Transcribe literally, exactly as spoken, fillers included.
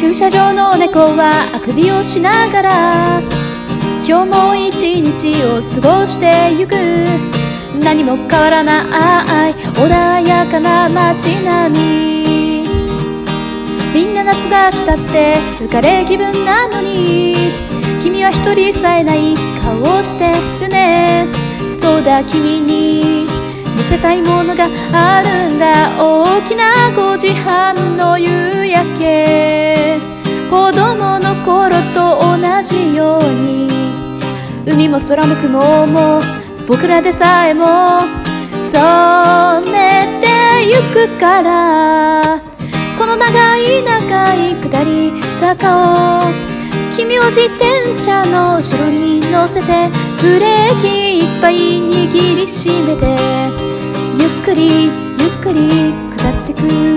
駐車場の猫はあくびをしながら今日も一日を過ごしてゆく。何も変わらない穏やかな街並み。みんな夏が来たって浮かれ気分なのに君は一人さえない顔をしてるね。そうだ、君に見せたいものがあるんだ。大きなごじはんの夕焼け、子供の頃と同じように海も空も雲も僕らでさえも染めてゆくから。この長い長い下り坂を君を自転車の後ろに乗せてブレーキいっぱい握りしめてゆっくりゆっくり下ってく。